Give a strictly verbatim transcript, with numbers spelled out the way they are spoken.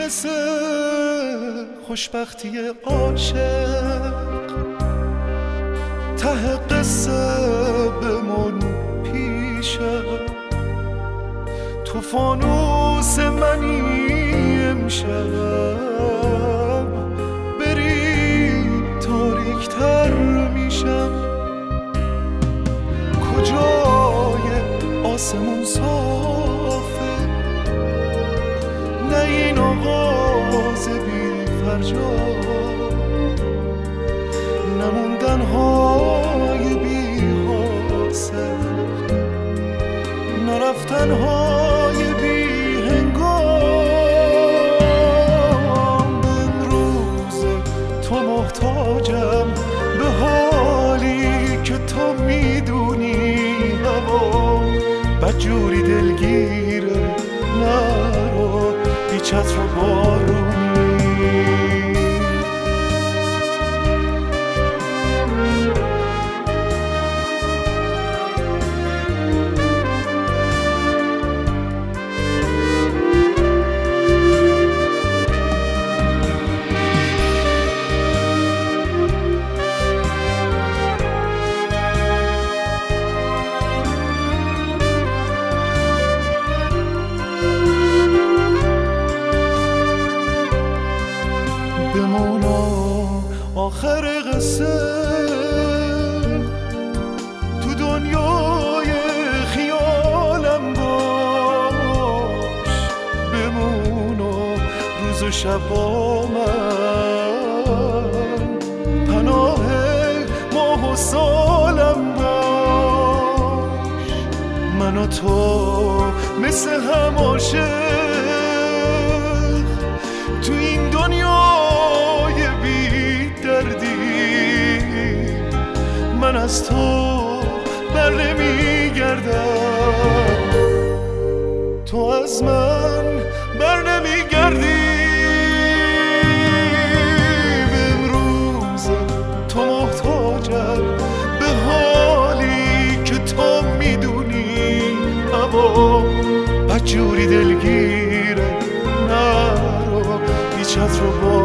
مثل خوشبختی عاشق ته قصه بمون پیشم، تو فانوس منی امشب، بری تاریکتر میشم. کجای آسمون صافه، نه این آغاز بی فرجا، نموندن های بی حاصل، نرفتن های بی هنگام. امروز تو محتاجم به حالی که تو میدونی هوا بدجوری دلگیره، نرو بی چتر و بارونی. آخر قصه تو دنیای خیالم باش، بمون و روز و شب با من، پناه ماه و سالم باش. من و تو مثل هم عاشق تو این دنیای بی دردی، من از تو بر نمی گردم، تو از من بر نمی گردی. امروز تو محتاجم به حالی که تو میدونی هوا بدجوری دلگیره، نرو بی چتر و بارونی.